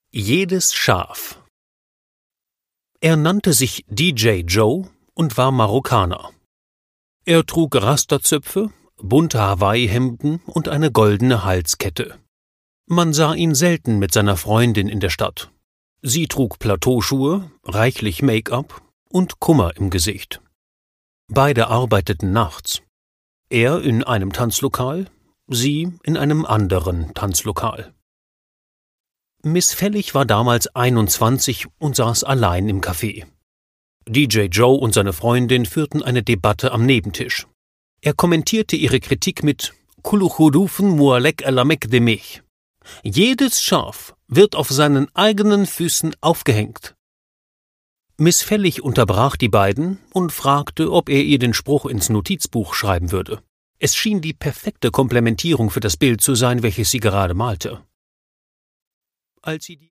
Jedes Schaf. Er nannte sich DJ Joe und war Marokkaner. Er trug Rasterzöpfe, bunte Hawaii-Hemden und eine goldene Halskette. Man sah ihn selten mit seiner Freundin in der Stadt. Sie trug Plateauschuhe, reichlich Make-up und Kummer im Gesicht. Beide arbeiteten nachts. Er in einem Tanzlokal, sie in einem anderen Tanzlokal. Miss Fellig war damals 21 und saß allein im Café. DJ Joe und seine Freundin führten eine Debatte am Nebentisch. Er kommentierte ihre Kritik mit Kuluchudufen mualek alamek demich. Jedes Schaf wird auf seinen eigenen Füßen aufgehängt. Miss Fellig unterbrach die beiden und fragte, ob er ihr den Spruch ins Notizbuch schreiben würde. Es schien die perfekte Komplementierung für das Bild zu sein, welches sie gerade malte. Als sie